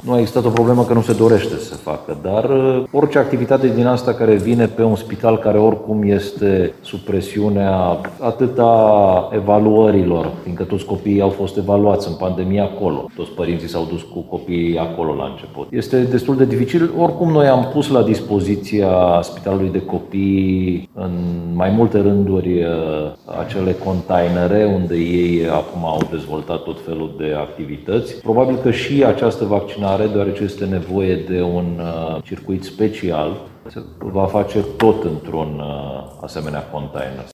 Nu a existat o problemă că nu se dorește să se facă, dar orice activitate din asta care vine pe un spital care oricum este sub presiunea atât a evaluărilor, fiindcă toți copiii au fost evaluați în pandemie acolo, toți părinții s-au dus cu copiii acolo la început. Este destul de dificil, oricum noi am pus la dispoziția Spitalului de Copii în mai multe rânduri acele containere unde ei acum au dezvoltat tot felul de activități. Probabil că și această vaccinare, deoarece este nevoie de un circuit special, se va face tot într-un asemenea container.